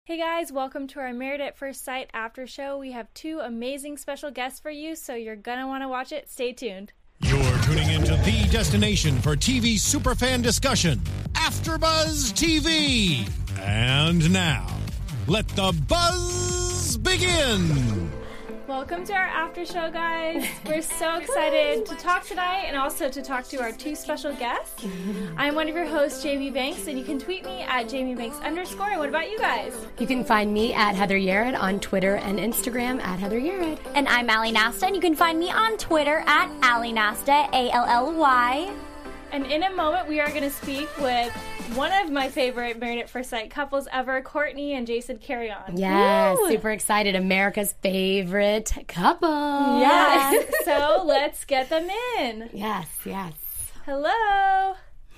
Hey guys, welcome to our Married at First Sight after show. We have 2 amazing special guests for you, so you're gonna want to watch it. Stay tuned. You're tuning into the destination for TV superfan discussion, AfterBuzz TV. And now, let the buzz begin. Welcome to our after show, guys. We're so excited to talk tonight and also to talk to our 2 special guests. I'm one of your hosts, Jamie Banks, and you can tweet me at JamieBanks_. And what about you guys? You can find me at Heather Yared on Twitter and Instagram at Heather Yared. And I'm Allie Nasta, and you can find me on Twitter at Allie Nasta, ALLY. And in a moment, we are going to speak with one of my favorite Married at First Sight couples ever, Courtney and Jason Carrion. Yes, super excited. America's favorite couple. Yes. So let's get them in. Yes. Hello.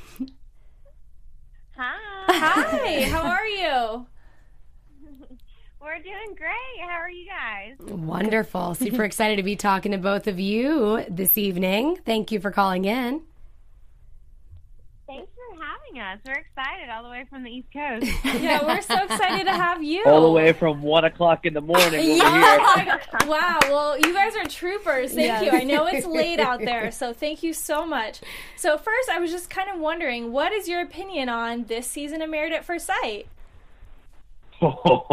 Hi. Hi. How are you? We're doing great. How are you guys? Wonderful. Super excited to be talking to both of you this evening. Thank you for calling in. Thanks for having us. We're excited all the way from the East Coast. Yeah, we're so excited to have you. All the way from 1 o'clock in the morning over here. Wow. Well, you guys are troopers. Thank you. I know it's late out there, so thank you so much. So first, I was just kind of wondering, what is your opinion on this season of Married at First Sight? You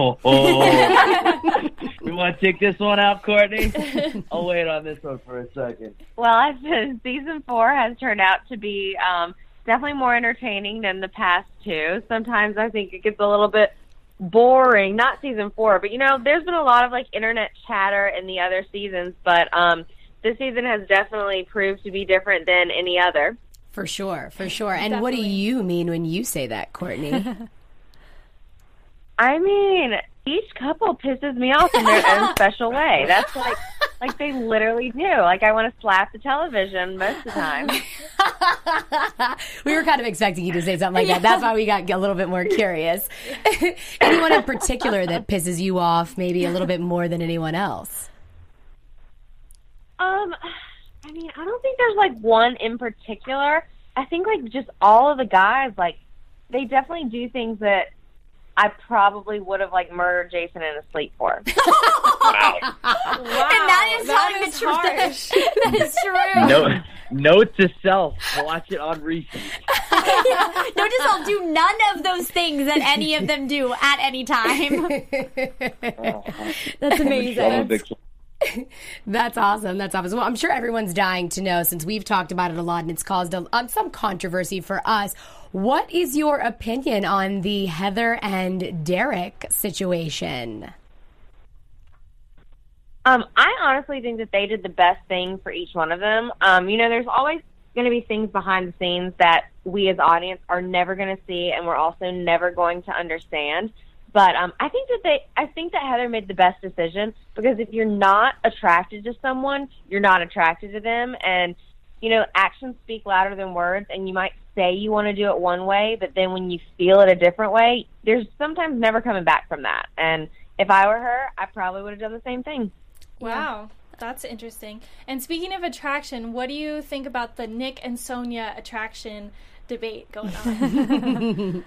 want to take this one out, Courtney? I'll wait on this one for a second. Well, I said season 4 has turned out to be definitely more entertaining than the past 2. Sometimes I think it gets a little bit boring. Not season 4, but there's been a lot of internet chatter in the other seasons, but this season has definitely proved to be different than any other. For sure. And Definitely. What do you mean when you say that, Courtney? I mean, each couple pisses me off in their own special way. That's like they literally do. I want to slap the television most of the time. We were kind of expecting you to say something like that. That's why we got a little bit more curious. Anyone in particular that pisses you off maybe a little bit more than anyone else? I don't think there's one in particular. I think just all of the guys, they definitely do things that I probably would have murdered Jason in his sleep for. Wow. And that is harsh. That is true. Note to self, watch it on repeat. Notice I'll do none of those things that any of them do at any time. That's amazing. That's awesome. Well, I'm sure everyone's dying to know, since we've talked about it a lot and it's caused some controversy for us. What is your opinion on the Heather and Derek situation? I honestly think that they did the best thing for each one of them. There's always going to be things behind the scenes that we as audience are never going to see, and we're also never going to understand. But I think that Heather made the best decision, because if you're not attracted to someone, you're not attracted to them. And, actions speak louder than words, and you might say you want to do it one way, but then when you feel it a different way, there's sometimes never coming back from that. And if I were her, I probably would have done the same thing. Wow. That's interesting. And speaking of attraction, what do you think about the Nick and Sonia attraction debate going on?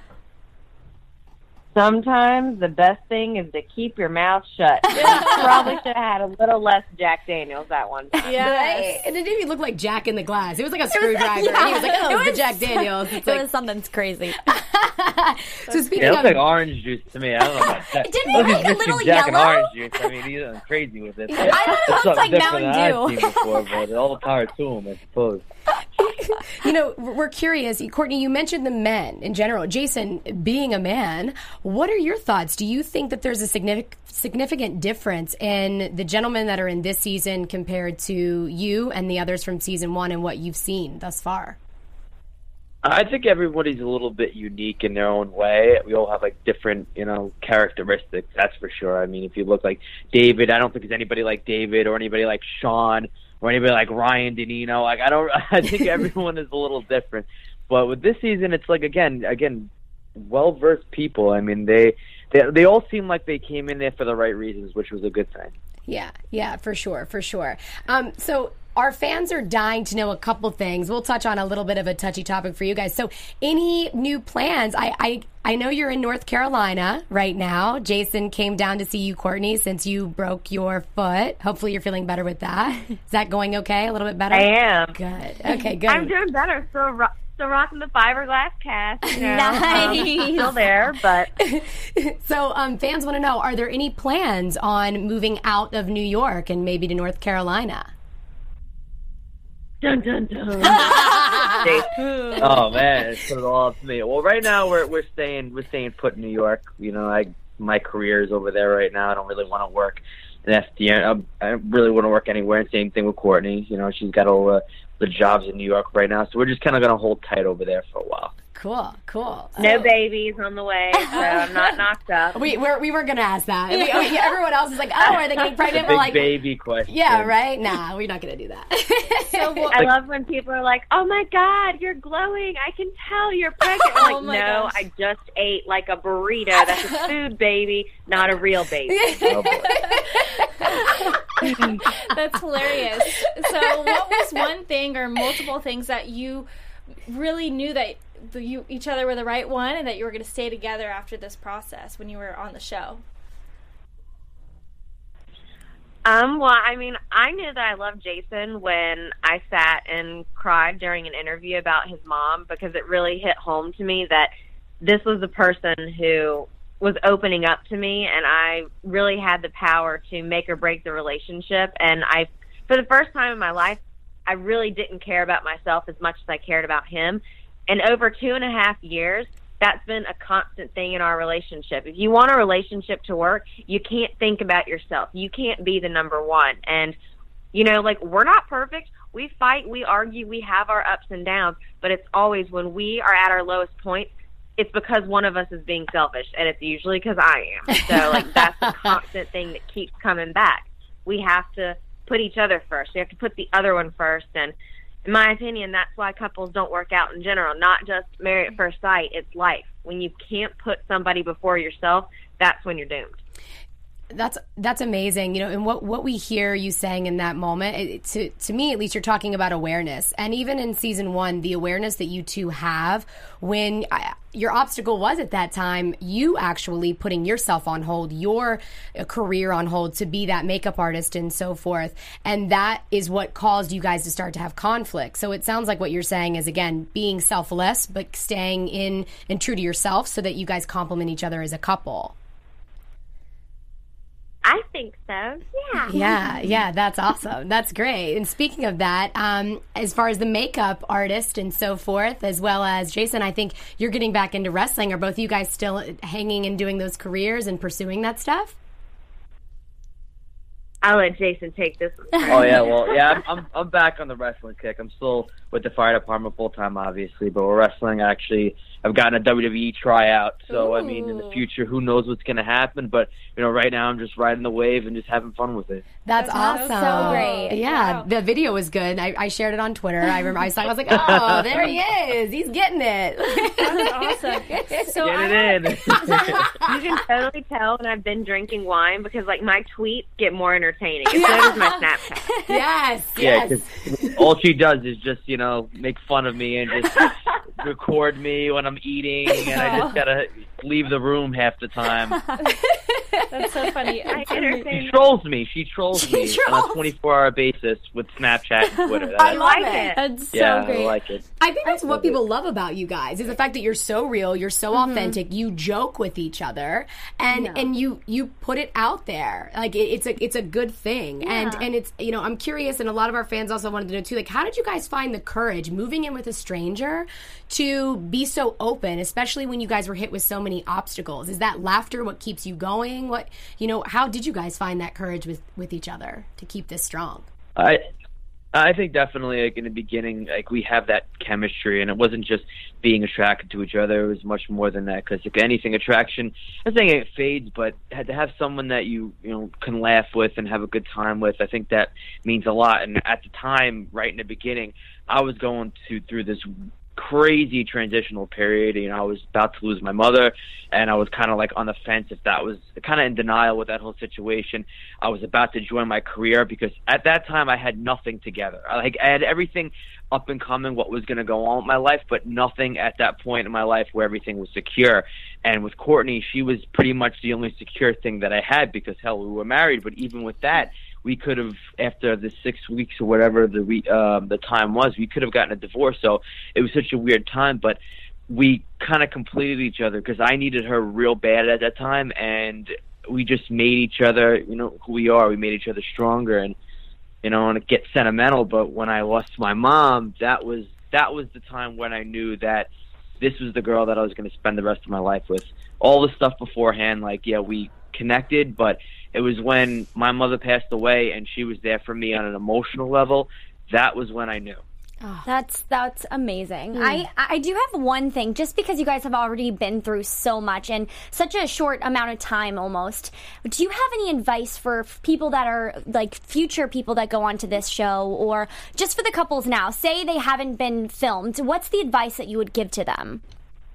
Sometimes the best thing is to keep your mouth shut. You probably should have had a little less Jack Daniels that one time. Yeah, and it didn't even look like Jack in the Glass. It was like a screwdriver. He was like, "Oh, it's the Jack Daniels." It's It was something crazy. So speaking It of, looks like orange juice to me. I don't know about that. Didn't it look a little Jack and yellow? orange juice. I mean, he's crazy with it. I thought it looked like Mountain I've Dew. seen before, but all the power to him, I suppose. we're curious. Courtney, you mentioned the men in general. Jason, being a man, what are your thoughts? Do you think that there's a significant difference in the gentlemen that are in this season compared to you and the others from season 1 and what you've seen thus far? I think everybody's a little bit unique in their own way. We all have different, characteristics. That's for sure. I mean, if you look like David, I don't think there's anybody like David or anybody like Sean or anybody like Ryan Denino. I think everyone is a little different. But with this season, it's again, well-versed people. I mean, they all seem like they came in there for the right reasons, which was a good thing. Yeah, for sure. So our fans are dying to know a couple things. We'll touch on a little bit of a touchy topic for you guys. So any new plans? I know you're in North Carolina right now. Jason came down to see you, Courtney, since you broke your foot. Hopefully you're feeling better with that. Is that going okay? A little bit better? I am. Good. Okay, good. I'm doing better. Still rocking the fiberglass cast. You know? Nice. Still there, but So fans want to know, are there any plans on moving out of New York and maybe to North Carolina? dun dun dun. Oh man, it's put it all up to me. Well, right now we're staying put in New York. You know, my career is over there right now. I don't really want to work in FDN. I really want to work anywhere. And same thing with Courtney. You know, she's got all the jobs in New York right now, so we're just kind of gonna hold tight over there for a while. Cool. No babies on the way, so I'm not knocked up. We were going to ask that. Everyone else is like, oh, are they getting pregnant? Big We're like, baby question. yeah, right? Nah, we're not going to do that. So I love when people are like, "Oh my God, you're glowing! I can tell you're pregnant." I'm like, my no, gosh. I just ate like a burrito. That's a food baby, not a real baby. Oh, boy. That's hilarious. So what was one thing or multiple things that you really knew that you each other were the right one and that you were going to stay together after this process when you were on the show? Well, I mean, I knew that I loved Jason when I sat and cried during an interview about his mom, because it really hit home to me that this was the person who was opening up to me, and I really had the power to make or break the relationship. And for the first time in my life, I really didn't care about myself as much as I cared about him. And over 2.5 years, that's been a constant thing in our relationship. If you want a relationship to work, you can't think about yourself. You can't be the number one. And, you know, like, we're not perfect. We fight, we argue, we have our ups and downs, but it's always when we are at our lowest point, it's because one of us is being selfish, and it's usually because I am. So, like, that's the constant thing that keeps coming back. We have to put each other first. We have to put the other one first, and in my opinion, that's why couples don't work out in general. Not just married at first sight, it's life. When you can't put somebody before yourself, that's when you're doomed. That's amazing, you know, and what we hear you saying in that moment, to me at least, you're talking about awareness. And even in season 1, the awareness that you two have when your obstacle was at that time, you actually putting yourself on hold, your career on hold to be that makeup artist and so forth. And that is what caused you guys to start to have conflict. So it sounds like what you're saying is, again, being selfless, but staying in and true to yourself so that you guys complement each other as a couple. I think so, yeah. Yeah, that's awesome. That's great. And speaking of that, as far as the makeup artist and so forth, as well as Jason, I think you're getting back into wrestling. Are both of you guys still hanging and doing those careers and pursuing that stuff? I'll let Jason take this one. Oh yeah, well, yeah, I'm back on the wrestling kick. I'm still with the fire department full time, obviously, but we're wrestling. I've gotten a WWE tryout, so I mean, in the future, who knows what's going to happen? But you know, right now, I'm just riding the wave and just having fun with it. That's awesome. so great. Yeah, Wow. the video was good. I shared it on Twitter. I remember I was like, oh, there he is. He's getting it. That's awesome. So Get it in. You can totally tell when I've been drinking wine, because, like, my tweets get more entertaining. And so does my Snapchat. Yes. Yeah, because all she does is just, you know, make fun of me and just record me when I'm eating, and I just gotta leave the room half the time. that's so funny. I She entertain. trolls me. She trolls me on a 24-hour basis with Snapchat and Twitter. I love like it. That's so yeah, great. I like it. I think that's what people love about you guys is the fact that you're so real, you're so authentic, you joke with each other, and you put it out there. Like it's a good thing, and it's, you know, I'm curious, and a lot of our fans also wanted to know too, like, how did you guys find the courage moving in with a stranger to be so open, especially when you guys were hit with so many obstacles? Is that laughter what keeps you going? What, you know, how did you guys find that courage with each other to keep this strong? I think definitely, like, in the beginning, like, we have that chemistry, and it wasn't just being attracted to each other. It was much more than that, because if anything, attraction, I'm saying it fades, but to have someone that you know, can laugh with and have a good time with, I think that means a lot. And at the time, right in the beginning, I was going through this crazy transitional period. You know, I was about to lose my mother, and I was kind of like on the fence if that was kind of in denial with that whole situation. I was about to join my career because at that time I had nothing together. I had everything up and coming, what was going to go on with my life, but nothing at that point in my life where everything was secure. And with Courtney, she was pretty much the only secure thing that I had because, hell, we were married. But even with that, we could have, after the 6 weeks or whatever the time was, we could have gotten a divorce. So it was such a weird time, but we kind of completed each other because I needed her real bad at that time, and we just made each other, you know, who we are. We made each other stronger, and you know, and it gets sentimental, but when I lost my mom, that was the time when I knew that this was the girl that I was going to spend the rest of my life with. All the stuff beforehand, like, yeah, we connected, but it was when my mother passed away and she was there for me on an emotional level. That was when I knew. Oh, that's amazing. I do have one thing, just because you guys have already been through so much in such a short amount of time almost. Do you have any advice for people that are like future people that go onto this show, or just for the couples now? Say they haven't been filmed. What's the advice that you would give to them?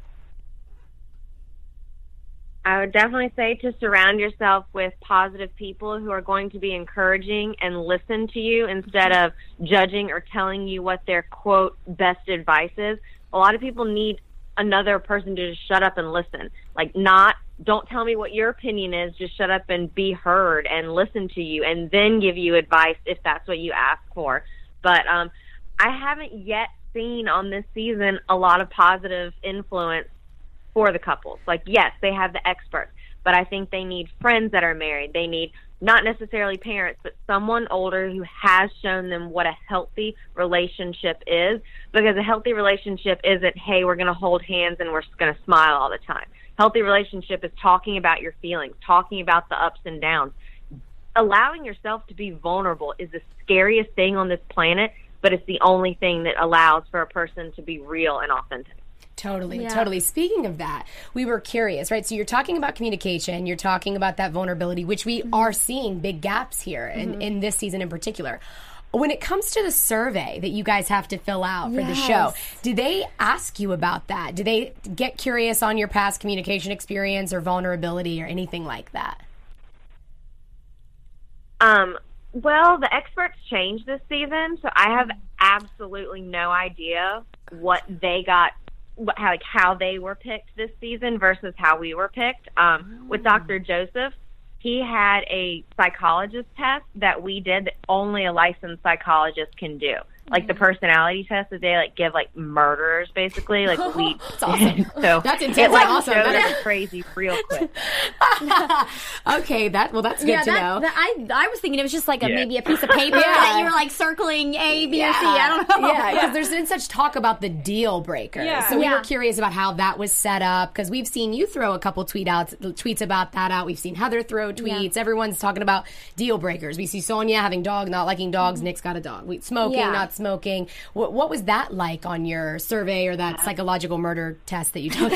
I would definitely say to surround yourself with positive people who are going to be encouraging and listen to you instead of judging or telling you what their, quote, best advice is. A lot of people need another person to just shut up and listen. Like, don't tell me what your opinion is, just shut up and be heard and listen to you and then give you advice if that's what you ask for. But I haven't yet seen on this season a lot of positive influence for the couples. Like, yes, they have the experts, but I think they need friends that are married. They need not necessarily parents, but someone older who has shown them what a healthy relationship is, because a healthy relationship isn't, hey, we're going to hold hands and we're going to smile all the time. Healthy relationship is talking about your feelings, talking about the ups and downs. Allowing yourself to be vulnerable is the scariest thing on this planet, but it's the only thing that allows for a person to be real and authentic. Totally. Speaking of that, we were curious, right? So you're talking about communication, you're talking about that vulnerability, which we are seeing big gaps here in this season in particular. When it comes to the survey that you guys have to fill out for the show, do they ask you about that? Do they get curious on your past communication experience or vulnerability or anything like that? Well, the experts changed this season, so I have absolutely no idea what they got, how they were picked this season versus how we were picked. With Dr. Joseph, he had a psychologist test that we did that only a licensed psychologist can do. Like the personality test that they give murderers, basically. That's awesome. So that's intense. It awesome. showed us crazy real quick. Okay, that's good to know. I was thinking it was just maybe a piece of paper that you were circling A, B, or C. I don't know. Yeah, because there's been such talk about the deal breakers. Yeah. So we were curious about how that was set up, because we've seen you throw a couple tweets about that out. We've seen Heather throw tweets. Yeah. Everyone's talking about deal breakers. We see Sonia having dog, not liking dogs. Nick's got a dog. Smoking, not smoking. What was that like on your survey or that psychological murder test that you took?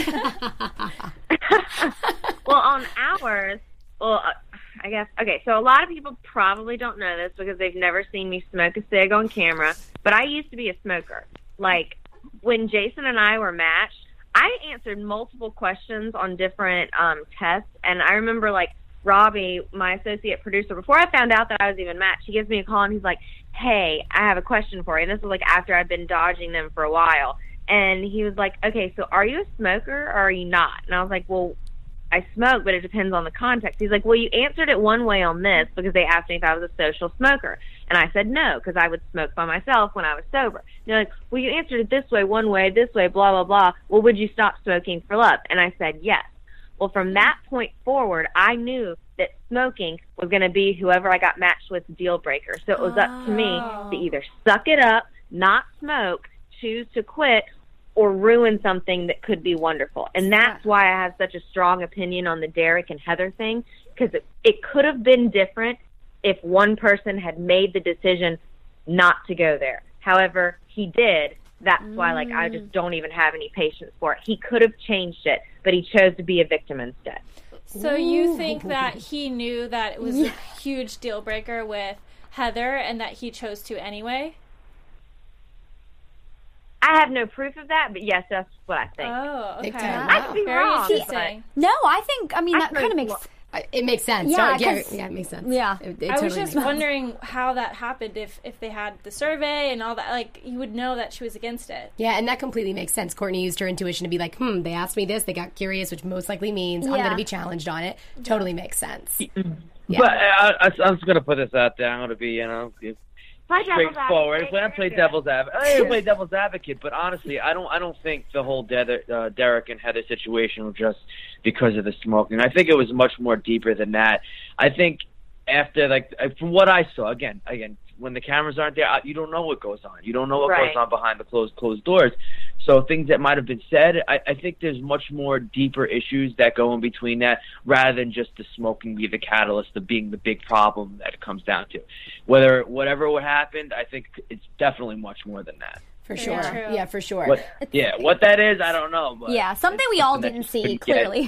Well, on ours, I guess, okay, so a lot of people probably don't know this because they've never seen me smoke a cig on camera, but I used to be a smoker. When Jason and I were matched, I answered multiple questions on different tests, and I remember, Robbie, my associate producer, before I found out that I was even matched, he gives me a call and he's like, hey, I have a question for you. And this was after I'd been dodging them for a while. And he was like, okay, so are you a smoker or are you not? And I was like, well, I smoke, but it depends on the context. He's like, well, you answered it one way on this because they asked me if I was a social smoker. And I said no, because I would smoke by myself when I was sober. And they're like, well, you answered it this way, one way, this way, blah, blah, blah. Well, would you stop smoking for love? And I said yes. Well, from that point forward, I knew that smoking was going to be whoever I got matched with deal breaker. So it was up to me to either suck it up, not smoke, choose to quit, or ruin something that could be wonderful. And that's why I have such a strong opinion on the Derek and Heather thing, because it could have been different if one person had made the decision not to go there. However, he did. That's why, I just don't even have any patience for it. He could have changed it, but he chose to be a victim instead. So you think that he knew that it was a huge deal breaker with Heather and that he chose to anyway? I have no proof of that, but yes, that's what I think. Oh, okay. Big time. I could be Very wrong, interesting. No, I think, I mean, that kind of makes... It makes sense. Yeah, yeah, 'cause- it makes sense. Yeah. It I totally was just makes sense. wondering how that happened. If they had the survey and all that, like, you would know that she was against it. Yeah, and that completely makes sense. Courtney used her intuition to be like, they asked me this, they got curious, which most likely means I'm Yeah. going to be challenged on it. Totally makes sense. But I'm just gonna put this out there. I'm gonna be, Play devil's straightforward. advocate. I play devil's advocate. I play devil's advocate, but honestly, I don't think the whole Derek and Heather situation was just because of the smoking. I think it was much more deeper than that. I think after, from what I saw, again, when the cameras aren't there, you don't know what goes on. You don't know what Right. goes on behind the closed doors. So things that might have been said, I think there's much more deeper issues that go in between that, rather than just the smoking be the catalyst of being the big problem that it comes down to. Whatever would happen, I think it's definitely much more than that. For sure. true. Yeah, for sure. What that is, I don't know. But Yeah, something we all didn't see, clearly.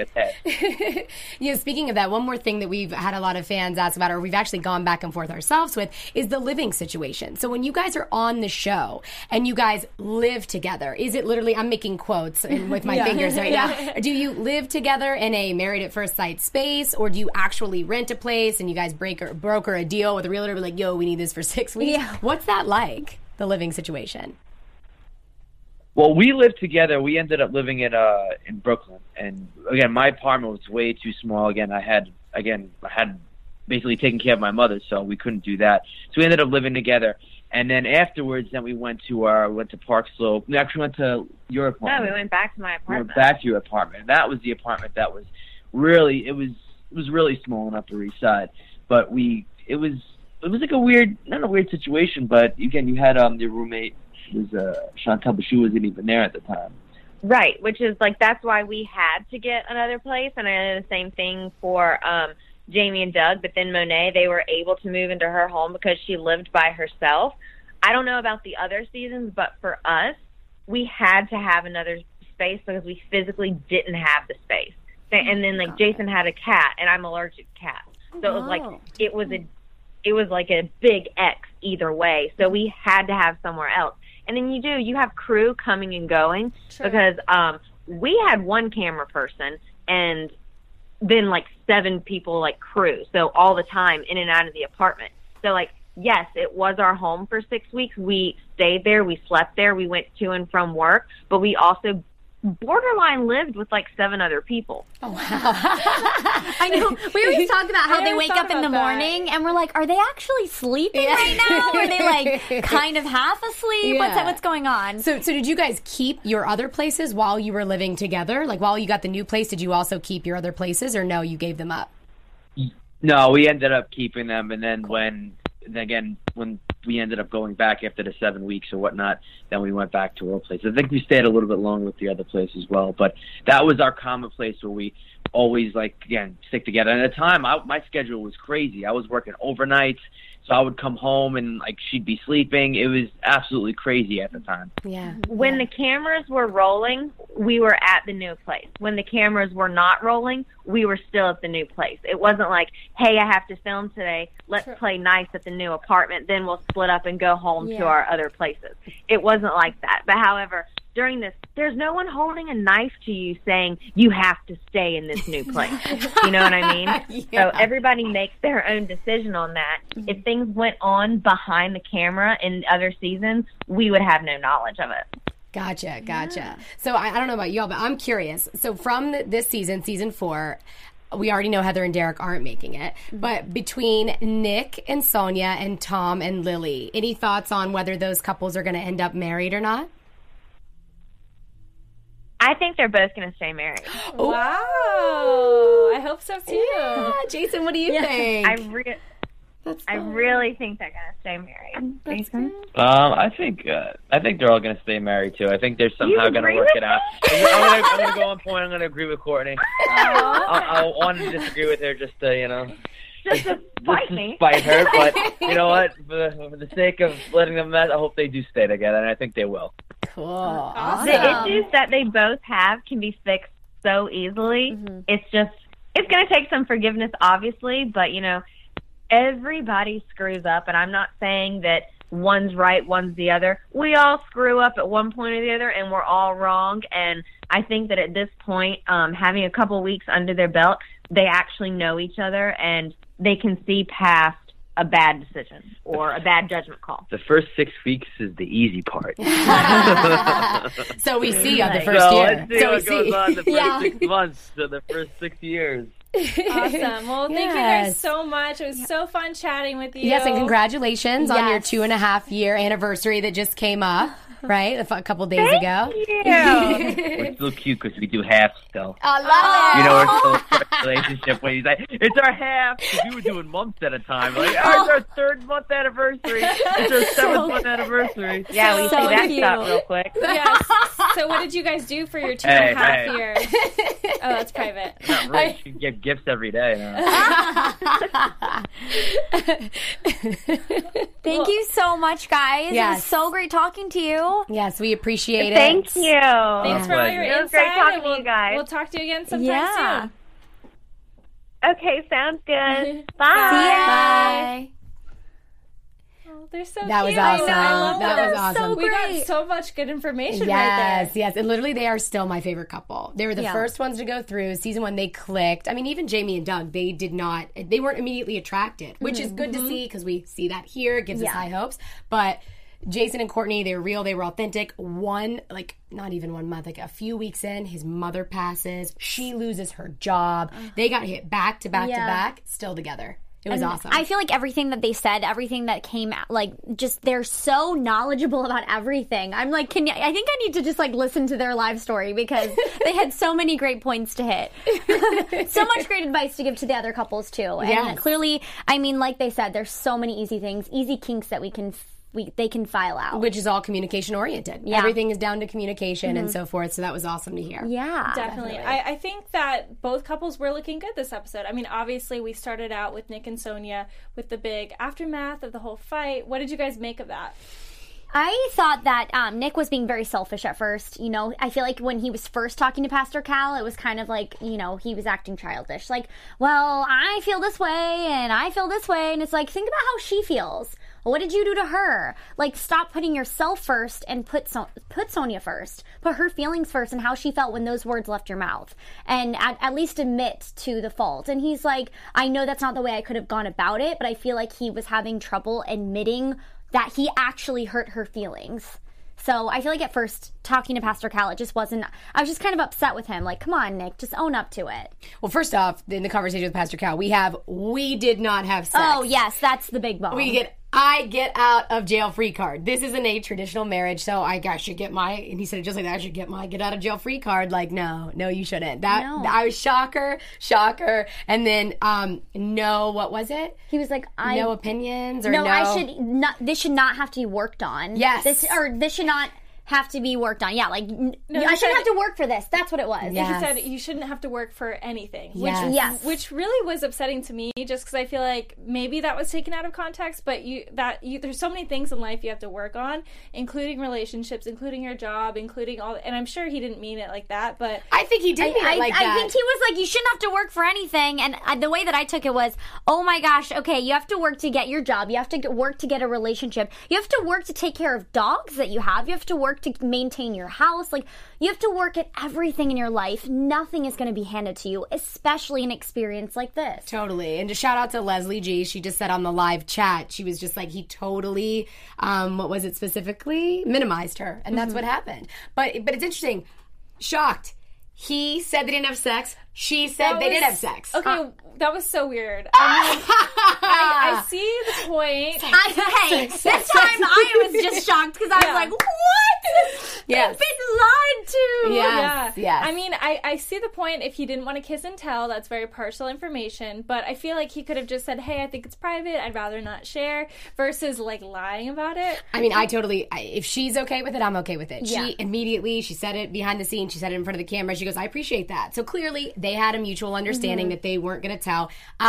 Speaking of that, one more thing that we've had a lot of fans ask about, or we've actually gone back and forth ourselves with, is the living situation. So when you guys are on the show and you guys live together, is it literally, I'm making quotes with my fingers right now, do you live together in a married at first sight space, or do you actually rent a place and you guys broker a deal with a realtor, be like, yo, we need this for 6 weeks? Yeah. What's that like, the living situation? Well, we lived together. We ended up living in Brooklyn, and again, my apartment was way too small. I had basically taken care of my mother, so we couldn't do that. So we ended up living together, and then afterwards, we went to Park Slope. We actually went to your No, apartment. we went back to my We apartment. went back to your apartment. That was the apartment that was really it was really small on Upper East Side, but it was like not a weird situation, but again, you had your roommate. Was Chantel, but she wasn't even there at the time. Right, which is that's why we had to get another place, and I know the same thing for Jamie and Doug, but then Monet, they were able to move into her home because she lived by herself. I don't know about the other seasons, but for us, we had to have another space because we physically didn't have the space. And then Jason had a cat, and I'm allergic to cats. So it was like a big X either way. So we had to have somewhere else. And then you have crew coming and going. True. Because we had one camera person and then 7 people crew. So all the time in and out of the apartment. So yes, it was our home for 6 weeks. We stayed there. We slept there. We went to and from work. But we also borderline lived with 7 other people. Oh, wow. I know. We always talk about how I they never wake thought up in about the that. morning and we're like, are they actually sleeping right now? Or are they kind of half asleep? Yeah. What's going on? So did you guys keep your other places while you were living together? While you got the new place, did you also keep your other places, or no, you gave them up? No, we ended up keeping them, and then when we ended up going back after the 7 weeks or whatnot, then we went back to our place. I think we stayed a little bit longer with the other place as well, but that was our common place where we always stick together. And at the time, my schedule was crazy. I was working overnights, so I would come home and she'd be sleeping. It was absolutely crazy at the time. Yeah. When the cameras were rolling, we were at the new place. When the cameras were not rolling, we were still at the new place. It wasn't hey, I have to film today. Let's play nice at the new apartment. Then we'll split up and go home to our other places. It wasn't like that. But however, during this, there's no one holding a knife to you saying you have to stay in this new place. You know what I mean? Yeah. So everybody makes their own decision on that. If things went on behind the camera in other seasons, we would have no knowledge of it. Gotcha. So I don't know about y'all, but I'm curious. So from this season 4, we already know Heather and Derek aren't making it. But between Nick and Sonia and Tom and Lily, any thoughts on whether those couples are going to end up married or not? I think they're both going to stay married. Wow. I hope so too. Yeah. Jason, what do you think? I really think they're going to stay married. Jason? I think they're all going to stay married too. I think they're somehow going to agree work with it out. I'm going to go on point. I'm going to agree with Courtney. I want to disagree with her just to Just to spite me. spite her. But you know what? For the sake of letting them mess, I hope they do stay together, and I think they will. Cool. Awesome. The issues that they both have can be fixed so easily. It's going to take some forgiveness, obviously, but everybody screws up, and I'm not saying that one's right, one's the other. We all screw up at one point or the other, and we're all wrong. And I think that at this point, having a couple weeks under their belt, they actually know each other, and they can see past a bad decision or a bad judgment call. The first 6 weeks is the easy part. So we see on the first year. Let's see what goes on the first 6 months to the first 6 years. Awesome. Well, thank you guys so much. It was so fun chatting with you. Yes, and congratulations on your 2.5-year anniversary that just came up, right? A couple days ago. We're still cute because we do half still. I love it. You know, we're still in a relationship where he's like, it's our half, because we were doing months at a time. Like, oh, it's our 3rd month anniversary. It's our 7th month anniversary. Yeah, we see that stuff real quick. Yes. So what did you guys do for your 2.5 years? Oh, that's private. Not rich. You get gifts every day. Thank you so much, guys. Yes. It was so great talking to you. Yes, we appreciate it. Thank you. Thanks for all your It was insight. great talking to We'll- you guys. We'll talk to you again sometime Yeah. soon. Okay, sounds good. Bye. Bye. Oh, they're so That was cute. I awesome. know. I love That them. was awesome. We got great. so much good information Yes, right there. yes. And literally, they are still my favorite couple. They were the first ones to go through. Season 1, they clicked. I mean, even Jamie and Doug, they weren't immediately attracted, which is good to see because we see that here. It gives us high hopes. But Jason and Courtney, they were real, they were authentic. Not even 1 month, like a few weeks in, his mother passes. She loses her job. They got hit back to back to back, still together. It was awesome. I feel like everything that they said, everything that came out, like, just they're so knowledgeable about everything. I'm like, I think I need to just, like, listen to their live story because they had so many great points to hit. So much great advice to give to the other couples, too. And clearly, I mean, like they said, there's so many easy things, easy kinks that they can file out. Which is all communication oriented. Yeah. Everything is down to communication and so forth. So that was awesome to hear. Yeah. Definitely. I think that both couples were looking good this episode. I mean, obviously, we started out with Nick and Sonia with the big aftermath of the whole fight. What did you guys make of that? I thought that Nick was being very selfish at first. You know, I feel like when he was first talking to Pastor Cal, it was kind of like, you know, he was acting childish. Like, well, I feel this way and I feel this way. And it's like, think about how she feels. What did you do to her? Like, stop putting yourself first and put Sonia first. Put her feelings first and how she felt when those words left your mouth. And at least admit to the fault. And he's like, I know that's not the way I could have gone about it, but I feel like he was having trouble admitting that he actually hurt her feelings. So I feel like at first, talking to Pastor Cal, it just wasn't, I was just kind of upset with him. Like, come on, Nick, just own up to it. Well, first off, in the conversation with Pastor Cal, we did not have sex. Oh, yes, that's the big ball. I get out of jail free card. This isn't a traditional marriage, so I should get and he said it just like that, I should get my get out of jail free card. Like, no, you shouldn't. I was shocker. And then, no, what was it? He was like, no opinions or no. I should not, this should not have to be worked on. Yes. This should not have to be worked on. Yeah, like, I shouldn't have to work for this. That's what it was. Yes. He said you shouldn't have to work for anything. Yes. Which really was upsetting to me, just because I feel like maybe that was taken out of context, but there's so many things in life you have to work on, including relationships, including your job, including all, and I'm sure he didn't mean it like that, but I think he did mean it like that. I think he was like, you shouldn't have to work for anything, and the way that I took it was, oh my gosh, okay, you have to work to get your job, you have to work to get a relationship, you have to work to take care of dogs that you have, you have to work to maintain your house, like, you have to work at everything in your life. Nothing is going to be handed to you, especially an experience like this. Totally. And to shout out to Leslie G, she just said on the live chat, she was just like, he totally, what was it specifically? Minimized her. And that's what happened. But it's interesting. Shocked. He said they didn't have sex. She said they did have sex. Okay, that was so weird. I mean, I see the point. This time I was just shocked because I was like, what? Yes. I've been lied to. Yes. I mean, I see the point. If he didn't want to kiss and tell, that's very personal information. But I feel like he could have just said, hey, I think it's private, I'd rather not share, versus like lying about it. I mean, if she's okay with it, I'm okay with it. She immediately, she said it behind the scenes, she said it in front of the camera, she goes, I appreciate that. So clearly, they had a mutual understanding that they weren't going to tell.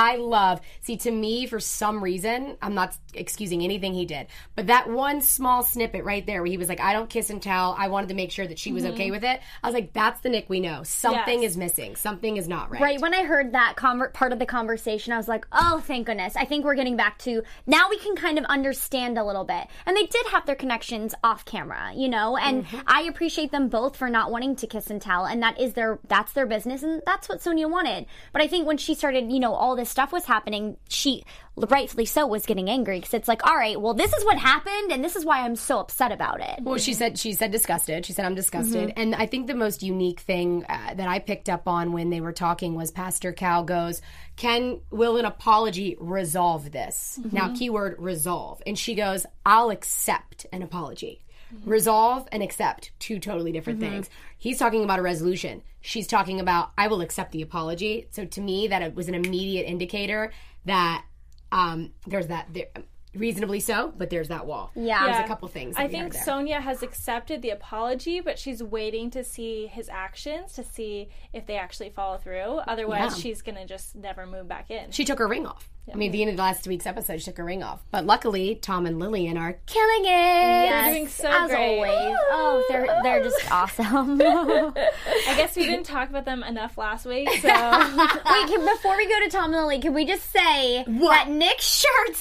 To me, for some reason, I'm not excusing anything he did, but that one small snippet right there where he was like, I don't kiss and tell, I wanted to make sure that that she was okay with it. I was like, that's the Nick we know. Something is missing. Something is not right. Right, when I heard that part of the conversation, I was like, oh, thank goodness. I think we're getting back to, now we can kind of understand a little bit. And they did have their connections off camera, you know, and I appreciate them both for not wanting to kiss and tell, and that's their business, and that's what Sonia wanted. But I think when she started, you know, all this stuff was happening, she, rightfully so, was getting angry, because it's like, all right, well, this is what happened, and this is why I'm so upset about it. Well, she said disgusted. She said, I'm disgusted. And I think the most unique thing that I picked up on when they were talking was Pastor Cal goes, will an apology resolve this? Now, keyword resolve. And she goes, I'll accept an apology. Resolve and accept, two totally different things. He's talking about a resolution. She's talking about, I will accept the apology. So to me, that it was an immediate indicator that there's that there, reasonably so, but there's that wall. There's a couple things. I think Sonia has accepted the apology, but she's waiting to see his actions to see if they actually follow through. Otherwise, she's going to just never move back in. She took her ring off. I mean, at the end of last week's episode, she took her ring off. But luckily, Tom and Lillian are killing it. They're doing so as great. Always. Oh, they're just awesome. I guess we didn't talk about them enough last week, so... Wait, before we go to Tom and Lily, can we just say that Nick's shirt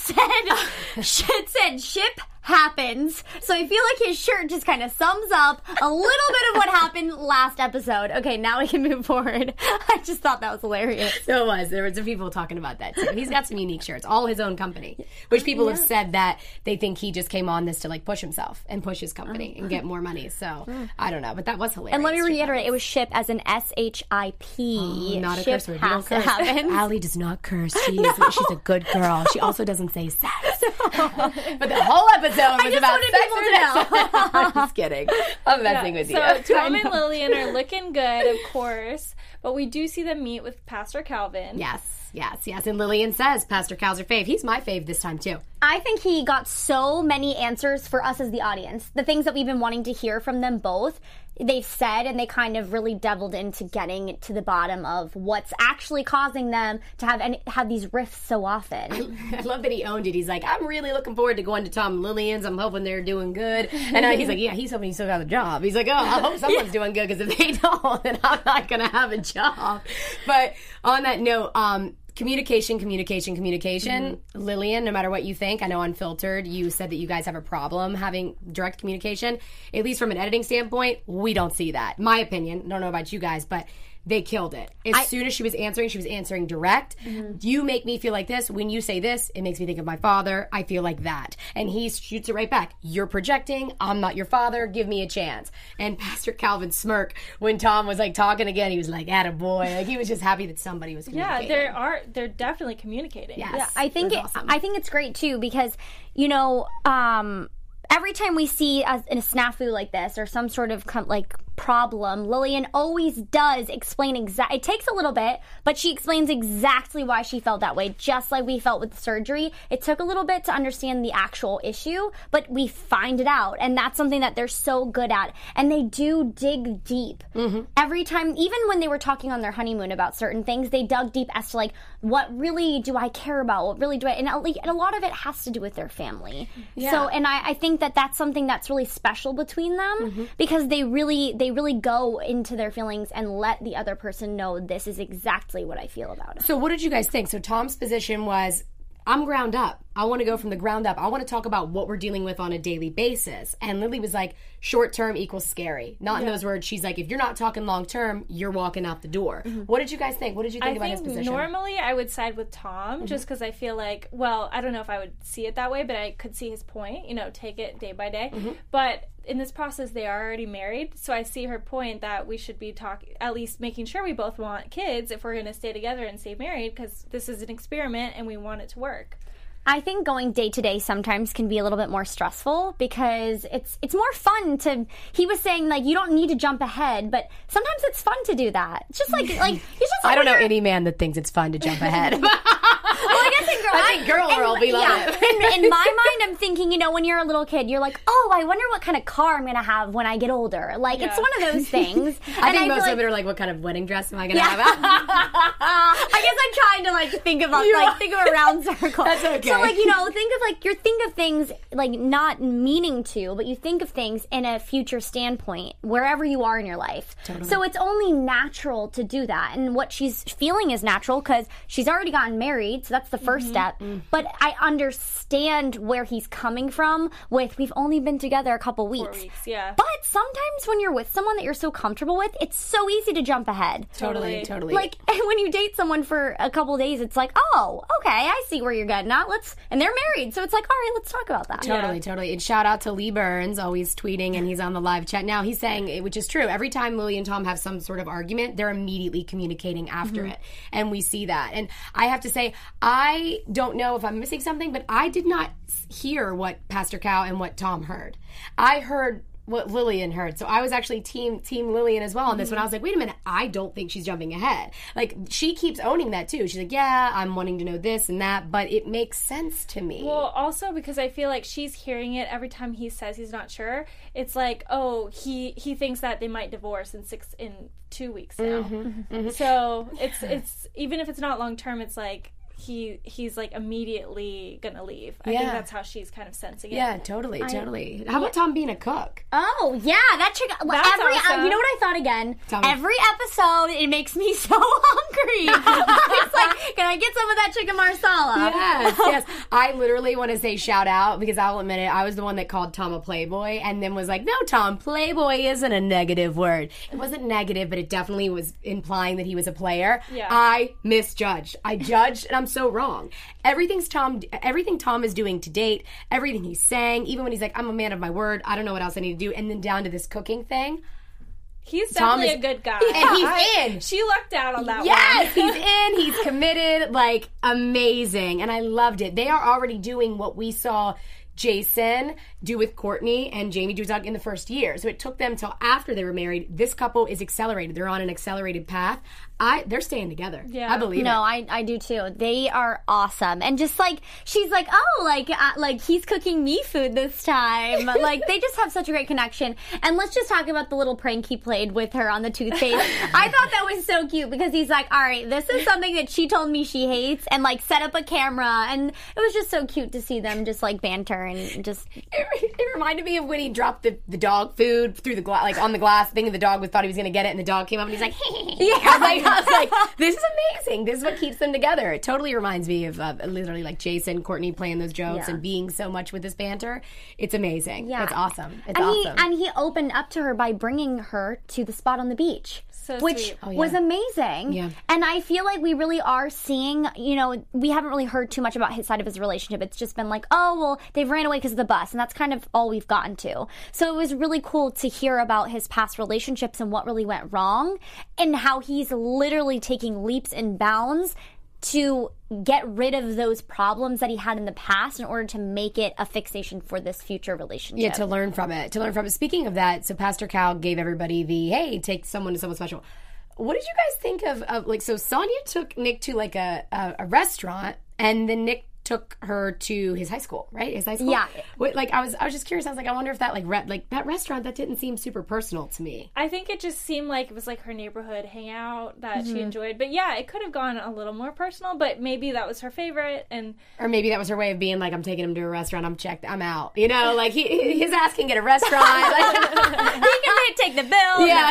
said ship happens. So I feel like his shirt just kind of sums up a little bit of what happened last episode. Okay, now we can move forward. I just thought that was hilarious. So it was. There were some people talking about that too. He's got some unique shirts, all his own company, which people have said that they think he just came on this to like push himself and push his company and get more money. So I don't know, but that was hilarious. And let me reiterate, it was ship as in S-H-I-P. Not a ship curse word. You don't curse. Happens. Allie does not curse. She's a good girl. She also doesn't say sex. But the whole episode was about sex. I'm just kidding. I'm messing with you. So Tom and Lillian are looking good, of course, but we do see them meet with Pastor Calvin. Yes. And Lillian says Pastor Cal's her fave. He's my fave this time too. I think he got so many answers for us as the audience. The things that we've been wanting to hear from them both, they've said, and they kind of really delved into getting to the bottom of what's actually causing them to have these rifts so often. I love that he owned it. He's like, I'm really looking forward to going to Tom and Lillian's. I'm hoping they're doing good. And he's like, yeah, he's hoping he still got a job. He's like, oh, I hope someone's doing good, because if they don't, then I'm not going to have a job. But on that note, communication. Lillian, no matter what you think, I know Unfiltered, you said that you guys have a problem having direct communication. At least from an editing standpoint, we don't see that. My opinion, I don't know about you guys, but they killed it. As soon as she was answering direct. You make me feel like this. When you say this, it makes me think of my father. I feel like that. And he shoots it right back. You're projecting. I'm not your father. Give me a chance. And Pastor Calvin smirk when Tom was like talking again. He was like, attaboy. Like he was just happy that somebody was communicating. Yeah, they're definitely communicating. Yes. Yeah, I think awesome. I think it's great too, because you know, every time we see in a snafu like this or some sort of problem, Lillian always does explain it takes a little bit, but she explains exactly why she felt that way, just like we felt with the surgery. It took a little bit to understand the actual issue, but we find it out, and that's something that they're so good at, and they do dig deep. Every time, even when they were talking on their honeymoon about certain things, they dug deep as to what really do I care about, what really do I, and a lot of it has to do with their family. So, and I think that that's something that's really special between them, because they really go into their feelings and let the other person know this is exactly what I feel about it. So what did you guys think? So Tom's position was, I'm ground up. I want to go from the ground up. I want to talk about what we're dealing with on a daily basis. And Lily was like, short term equals scary. Not in those words. She's like, if you're not talking long term, you're walking out the door. What did you guys think? What did you think about his position? Normally I would side with Tom, just because I feel like, well, I don't know if I would see it that way, but I could see his point, take it day by day. But in this process, they are already married, so I see her point that we should be at least making sure we both want kids if we're going to stay together and stay married, because this is an experiment and we want it to work. I think going day to day sometimes can be a little bit more stressful, because it's more fun to. He was saying you don't need to jump ahead, but sometimes it's fun to do that. It's just it's just I don't know any man that thinks it's fun to jump ahead. Well, I guess in girl world, we love it. In my mind, I'm thinking thinking, you know, when you're a little kid, you're like, oh, I wonder what kind of car I'm going to have when I get older. Like, it's one of those things. I think most of it are like, what kind of wedding dress am I going to have? I guess I'm trying to, like, think of a round circle. That's okay. So, like, you know, think of things, like, not meaning to, but you think of things in a future standpoint, wherever you are in your life. Totally. So it's only natural to do that. And what she's feeling is natural because she's already gotten married, so that's the first step. But I understand where he's coming from with, we've only been together a couple weeks. 4 weeks, yeah. But sometimes when you're with someone that you're so comfortable with, it's so easy to jump ahead. Totally. Like, when you date someone for a couple days, it's like, oh, okay, I see where you're getting at. And they're married, so it's like, all right, let's talk about that. Totally. And shout out to Lee Burns, always tweeting, and he's on the live chat now. He's saying, which is true, every time Lily and Tom have some sort of argument, they're immediately communicating after it. And we see that. And I have to say, I don't know if I'm missing something, but I did not hear what Pastor Cow and what Tom heard. I heard what Lillian heard. So I was actually team Lillian as well on this one. I was like, wait a minute, I don't think she's jumping ahead. Like, she keeps owning that too. She's like, yeah, I'm wanting to know this and that, but it makes sense to me. Well, also because I feel like she's hearing it every time he says he's not sure. It's like, oh, he thinks that they might divorce in 2 weeks now. So it's even if it's not long term, it's like he's like immediately gonna leave. I think that's how she's kind of sensing it. Yeah, totally. How about Tom being a cook? Oh, yeah, that chick. That's awesome. You know what I thought again? Tell me. Every episode, it makes me so hungry. It's like, can I get some of that chicken marsala? Yes. I literally want to say shout out, because I'll admit it, I was the one that called Tom a playboy and then was like, no, Tom, playboy isn't a negative word. It wasn't negative, but it definitely was implying that he was a player. Yeah. I misjudged. I judged, and I'm so wrong. Everything Tom is doing to date, everything he's saying, even when he's like, I'm a man of my word, I don't know what else I need to do, and then down to this cooking thing. He's definitely a good guy. And he's in. She lucked out on that one. Yes, he's in. He's committed. Like, amazing. And I loved it. They are already doing what we saw Jason do with Courtney and Jamie do in the first year. So it took them till after they were married. This couple is accelerated. They're on an accelerated path. They're staying together. Yeah. I believe it. No, I do too. They are awesome. And just like, she's like, oh, like he's cooking me food this time. Like, they just have such a great connection. And let's just talk about the little prank he played with her on the toothpaste. I thought that was so cute because he's like, all right, this is something that she told me she hates, and like set up a camera. And it was just so cute to see them just like banter and just. It reminded me of when he dropped the dog food through the glass, like on the glass, thinking the dog thought he was going to get it, and the dog came up and he's like, yeah. I was like, this is amazing. This is what keeps them together. It totally reminds me of literally like Jason, Courtney playing those jokes and being so much with this banter. It's amazing. Yeah. It's awesome. It's awesome. And he opened up to her by bringing her to the spot on the beach. Which was amazing. Yeah. And I feel like we really are seeing, you know, we haven't really heard too much about his side of his relationship. It's just been like, oh, well, they've ran away because of the bus. And that's kind of all we've gotten to. So it was really cool to hear about his past relationships and what really went wrong and how he's literally taking leaps and bounds to get rid of those problems that he had in the past in order to make it a fixation for this future relationship. Yeah, to learn from it. Speaking of that, so Pastor Cal gave everybody the, hey, take someone to someone special. What did you guys think of like, so Sonia took Nick to like a restaurant, and then Nick took her to his high school, right? His high school? Yeah. Like, I was just curious. I was like, I wonder if that, like that restaurant, that didn't seem super personal to me. I think it just seemed like it was like her neighborhood hangout that she enjoyed. But yeah, it could have gone a little more personal, but maybe that was her favorite. Or maybe that was her way of being like, I'm taking him to a restaurant, I'm checked, I'm out. You know, like his ass can get a restaurant. Like, he can take the bill. Yeah.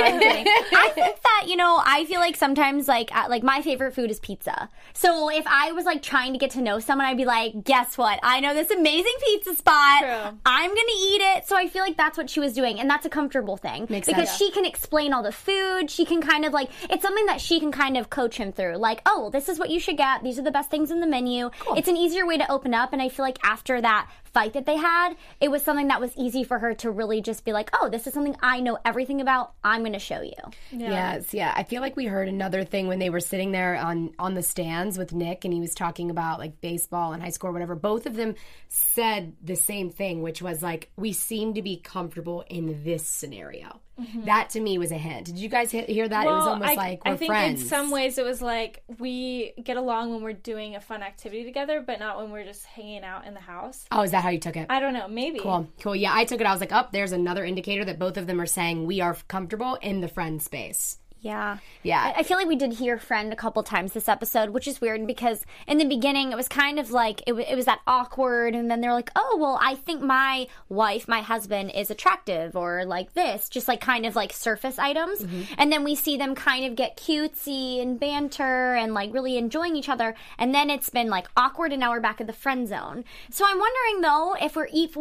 I think that, you know, I feel like sometimes like my favorite food is pizza. So if I was like trying to get to know someone, I'd be like, guess what? I know this amazing pizza spot. True. I'm going to eat it. So I feel like that's what she was doing. And that's a comfortable thing. Makes because sense. she can explain all the food. She can kind of like, it's something that she can kind of coach him through. Like, oh, this is what you should get. These are the best things in the menu. Cool. It's an easier way to open up. And I feel like after that fight that they had, it was something that was easy for her to really just be like, oh, this is something I know everything about. I'm going to show you. Yeah. Yes, yeah. I feel like we heard another thing when they were sitting there on the stands with Nick, and he was talking about like baseball and high school or whatever. Both of them said the same thing, which was like, we seem to be comfortable in this scenario. That to me was a hint. Did you guys hear that? It was almost like we're I think friends. in some ways it was like we get along when we're doing a fun activity together, but not when we're just hanging out in the house. Oh, is that how you took it? I don't know. Maybe. Cool. Yeah, I took it. I was like, there's another indicator that both of them are saying we are comfortable in the friend space. Yeah. Yeah. I feel like we did hear friend a couple times this episode, which is weird because in the beginning it was kind of like it was that awkward, and then they're like, oh, well, I think my husband is attractive, or like this, just like kind of like surface items. And then we see them kind of get cutesy and banter and like really enjoying each other, and then it's been like awkward, and now we're back in the friend zone. So I'm wondering though if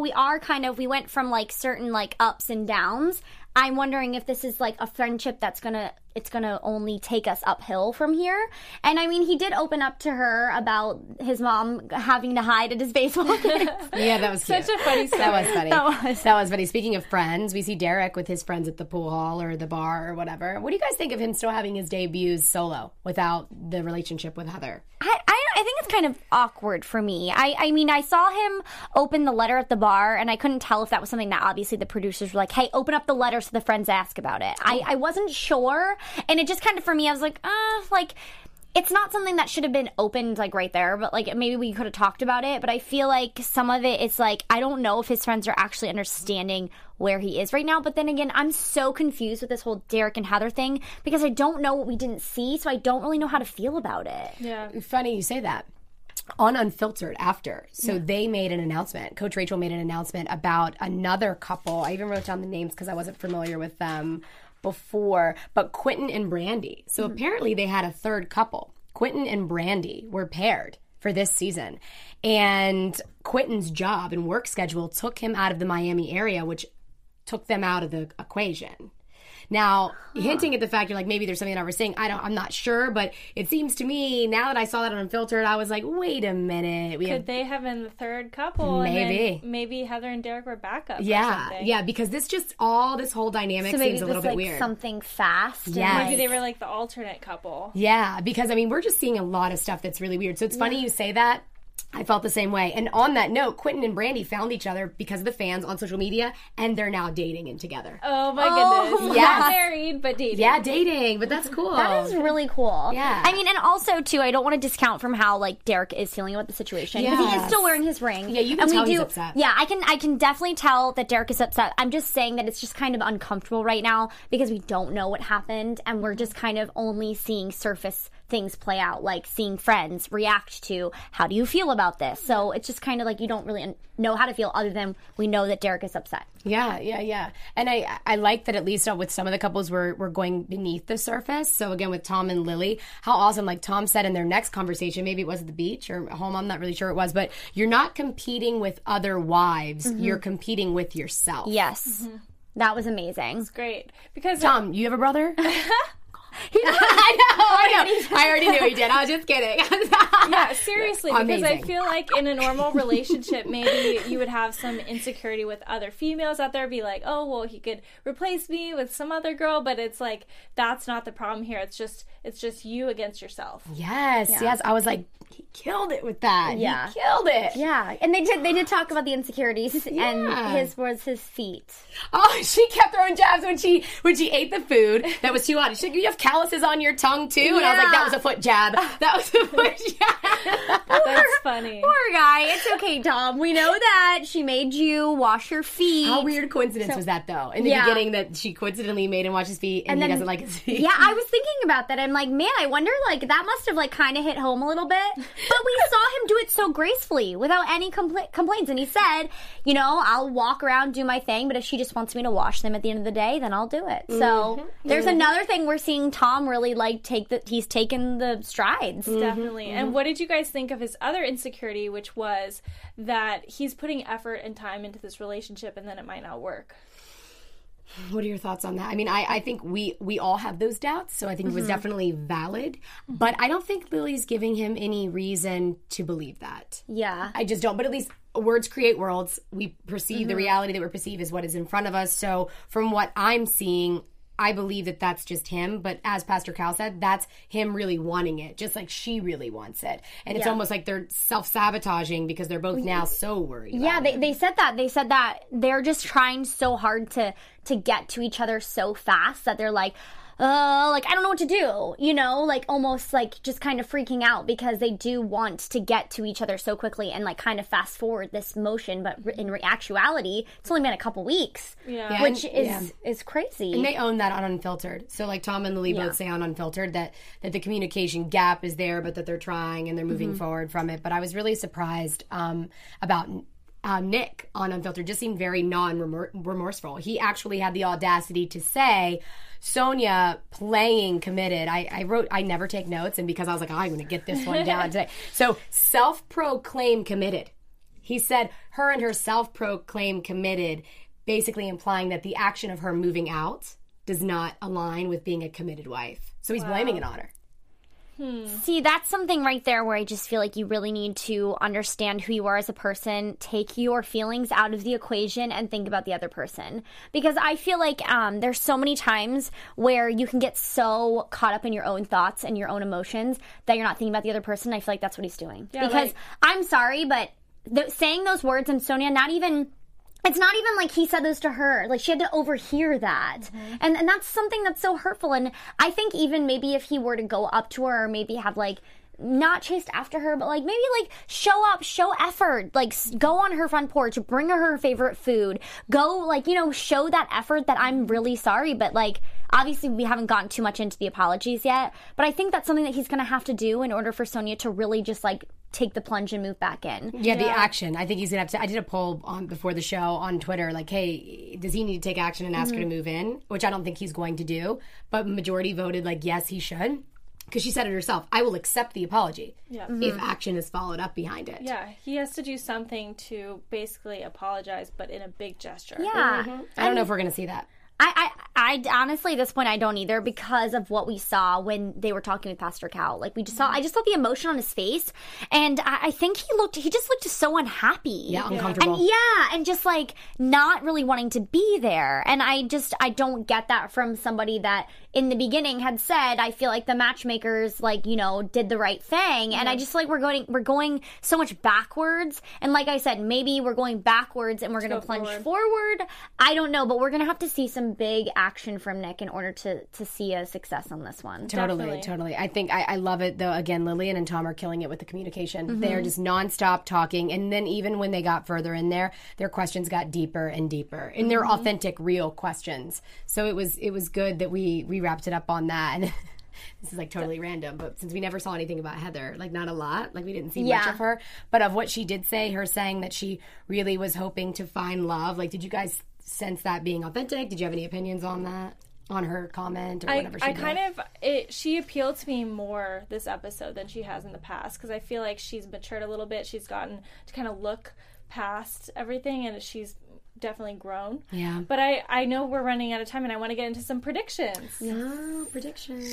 we went from like certain like ups and downs. I'm wondering if this is like a friendship that's gonna only take us uphill from here. And I mean, he did open up to her about his mom having to hide at his baseball games. Yeah, that was cute. Such a funny story. That was funny. That was funny. Speaking of friends, we see Derek with his friends at the pool hall or the bar or whatever. What do you guys think of him still having his debuts solo without the relationship with Heather? I think it's kind of awkward for me. I mean, I saw him open the letter at the bar, and I couldn't tell if that was something that obviously the producers were like, hey, open up the letter so the friends ask about it. I wasn't sure, and it just kind of, for me, I was like, it's not something that should have been opened like right there, but like maybe we could have talked about it. But I feel like some of it, it's like, I don't know if his friends are actually understanding where he is right now. But then again, I'm so confused with this whole Derek and Heather thing because I don't know what we didn't see, so I don't really know how to feel about it. Yeah. Funny you say that. On Unfiltered after. So they made an announcement. Coach Rachel made an announcement about another couple. I even wrote down the names because I wasn't familiar with them before, but Quentin and Brandy. So apparently they had a third couple. Quentin and Brandy were paired for this season. And Quentin's job and work schedule took him out of the Miami area, which took them out of the equation. Now, hinting at the fact you're like, maybe there's something that we're seeing. I'm not sure, but it seems to me, now that I saw that on Unfiltered, I was like, wait a minute. Could they have been the third couple? Maybe. And then maybe Heather and Derek were backup. Yeah, because this whole dynamic So maybe seems a little bit like weird. something fast. and, Yes. Maybe they were like the alternate couple. Yeah, because I mean, we're just seeing a lot of stuff that's really weird. So it's funny you say that. I felt the same way. And on that note, Quentin and Brandy found each other because of the fans on social media, and they're now dating and together. Oh my goodness. yes. Not married, but dating. Yeah, dating, but that's cool. That is really cool. Yeah. I mean, and also, too, I don't want to discount from how, like, Derek is feeling about the situation. Because he is Yes. still wearing his ring. Yeah, you can and tell he's upset. Yeah, I can definitely tell that Derek is upset. I'm just saying that it's just kind of uncomfortable right now because we don't know what happened, and we're just kind of only seeing surface things play out, like seeing friends react to, how do you feel about this? So it's just kind of like you don't really know how to feel other than we know that Derek is upset. Yeah. And I like that at least with some of the couples we're going beneath the surface. So again, with Tom and Lily, how awesome, like Tom said in their next conversation, maybe it was at the beach or home, I'm not really sure it was, but you're not competing with other wives, you're competing with yourself. Yes. That was amazing. Great. Because Tom, you have a brother? I know. I already knew he did. I was just kidding. yeah, seriously, because I Amazing. feel like in a normal relationship, maybe you would have some insecurity with other females out there, be like, oh, well, he could replace me with some other girl, but it's like, that's not the problem here. It's just you against yourself. Yes. I was like, he killed it with that. Yeah. He killed it. Yeah, and they did talk about the insecurities, and his was his feet. Oh, she kept throwing jabs when she ate the food that was too hot. She's like, you have calluses on your tongue too? And I was like, that was a foot jab. That was a foot jab. That's funny. Poor guy. It's okay, Tom. We know that she made you wash your feet. How weird coincidence was that, though? In the beginning, that she coincidentally made him wash his feet, and he doesn't like his feet. Yeah, I was thinking about that. I'm like, man, I wonder, like, that must have, like, kind of hit home a little bit. But we saw him do it so gracefully, without any complaints. And he said, I'll walk around, do my thing, but if she just wants me to wash them at the end of the day, then I'll do it. So there's another thing we're seeing Tom really, like, he's taken the strides. Definitely. And what did you guys think of his other insecurity, which was that he's putting effort and time into this relationship and then it might not work? What are your thoughts on that? I mean, I think we all have those doubts, so I think it was definitely valid. But I don't think Lily's giving him any reason to believe that. Yeah. I just don't. But at least words create worlds. We perceive the reality that we perceive is what is in front of us. So from what I'm seeing, I believe that that's just him, but as Pastor Cal said, that's him really wanting it, just like she really wants it. And it's almost like they're self-sabotaging because they're both now so worried about it. They said that. They said that they're just trying so hard to get to each other so fast that they're like, like, I don't know what to do, you know, like almost like just kind of freaking out because they do want to get to each other so quickly and like kind of fast forward this motion. But in actuality, it's only been a couple weeks, which is crazy. And they own that on Unfiltered. So like Tom and Lily both say on Unfiltered that the communication gap is there, but that they're trying and they're moving forward from it. But I was really surprised about Nick on Unfiltered. Just seemed very non-remorseful. He actually had the audacity to say, Sonia playing committed. I never take notes, and because I was like, I'm going to get this one down today. So self-proclaimed committed. He said her and her self-proclaimed committed, basically implying that the action of her moving out does not align with being a committed wife. So he's blaming it on her. See, that's something right there where I just feel like you really need to understand who you are as a person, take your feelings out of the equation, and think about the other person. Because I feel like there's so many times where you can get so caught up in your own thoughts and your own emotions that you're not thinking about the other person. I feel like that's what he's doing. Yeah, because I'm sorry, but saying those words, and Sonia, it's not even like he said those to her. Like, she had to overhear that. And that's something that's so hurtful. And I think even maybe if he were to go up to her or maybe have, like, not chased after her, but, like, maybe, like, show up, show effort. Like, go on her front porch, bring her favorite food. Go, like, you know, show that effort that I'm really sorry. But, like, obviously we haven't gotten too much into the apologies yet. But I think that's something that he's going to have to do in order for Sonia to really just, like, take the plunge and move back in. Yeah, the action. I think he's going to have to... I did a poll before the show on Twitter, like, hey, does he need to take action and ask her to move in? Which I don't think he's going to do. But majority voted, like, yes, he should. Because she said it herself, I will accept the apology if action is followed up behind it. Yeah, he has to do something to basically apologize, but in a big gesture. Yeah. I don't know if we're going to see that. I honestly, at this point, I don't either because of what we saw when they were talking with Pastor Cal. Like, I just saw the emotion on his face, and I think he just looked so unhappy. Yeah, uncomfortable. And just, like, not really wanting to be there. And I don't get that from somebody that in the beginning had said, I feel like the matchmakers, like, you know, did the right thing. And I just feel like we're going so much backwards. And like I said, maybe we're going backwards and we're going to plunge forward. I don't know, but we're going to have to see some big action from Nick in order to see a success on this one. Totally. I think I love it, though. Again, Lillian and Tom are killing it with the communication. They're just nonstop talking. And then even when they got further in there, their questions got deeper and deeper. And they're authentic, real questions. So it was good that we wrapped it up on that. And this is like totally random, but since we never saw anything about Heather, like not a lot, like we didn't see much of her, but of what she did say, her saying that she really was hoping to find love. Like, did you guys sense that being authentic? Did you have any opinions on that? On her comment or whatever she did? She appealed to me more this episode than she has in the past because I feel like she's matured a little bit. She's gotten to kind of look past everything and she's definitely grown. Yeah. But I know we're running out of time and I want to get into some predictions. No, predictions.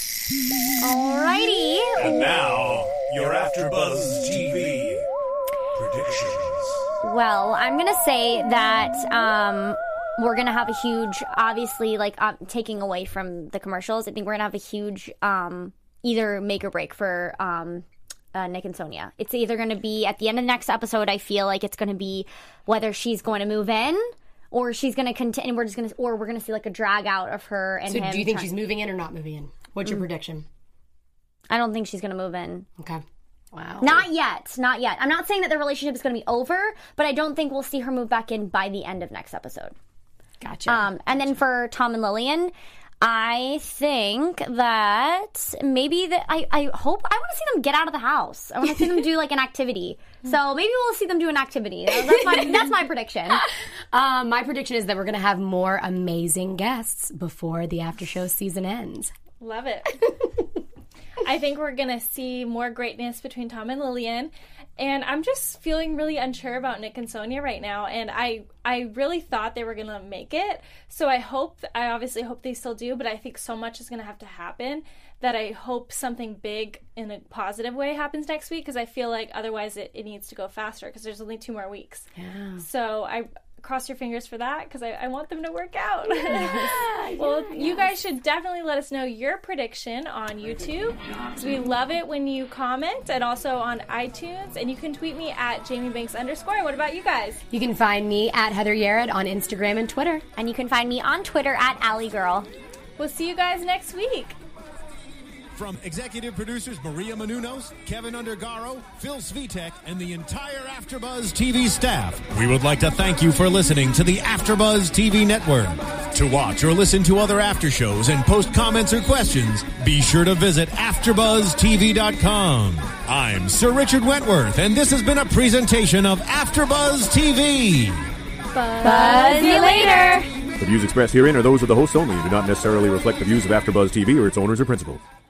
Alrighty. And now, your AfterBuzz TV predictions. Well, I'm going to say that we're going to have a huge, obviously, like, taking away from the commercials, I think we're going to have a huge either make or break for Nick and Sonia. It's either going to be at the end of the next episode, I feel like it's going to be whether she's going to move in or she's going to continue, we're going to see like a drag out of her and him. So do you think she's moving in or not moving in? What's your prediction? I don't think she's going to move in. Okay. Wow. Not yet. I'm not saying that the relationship is going to be over, but I don't think we'll see her move back in by the end of next episode. Gotcha. And then for Tom and Lillian, I think that maybe I want to see them get out of the house. I want to see them do like an activity. So maybe we'll see them do an activity. That's my prediction. My prediction is that we're going to have more amazing guests before the after show season ends. Love it. I think we're going to see more greatness between Tom and Lillian. And I'm just feeling really unsure about Nick and Sonia right now. And I really thought they were going to make it. So I obviously hope they still do. But I think so much is going to have to happen that I hope something big in a positive way happens next week. Because I feel like otherwise it needs to go faster because there's only 2 more weeks. Yeah. So cross your fingers for that because I want them to work out. Well, you guys should definitely let us know your prediction on YouTube because we love it when you comment, and also on iTunes. And you can tweet me at JamieBanks_. What about you guys? You can find me at Heather Yared on Instagram and Twitter. And you can find me on Twitter at AllieGirl. We'll see you guys next week. From executive producers Maria Menounos, Kevin Undergaro, Phil Svitek, and the entire AfterBuzz TV staff, we would like to thank you for listening to the AfterBuzz TV network. To watch or listen to other after shows and post comments or questions, be sure to visit AfterBuzzTV.com. I'm Sir Richard Wentworth, and this has been a presentation of AfterBuzz TV. Buzz you later. The views expressed herein are those of the hosts only and do not necessarily reflect the views of AfterBuzz TV or its owners or principals.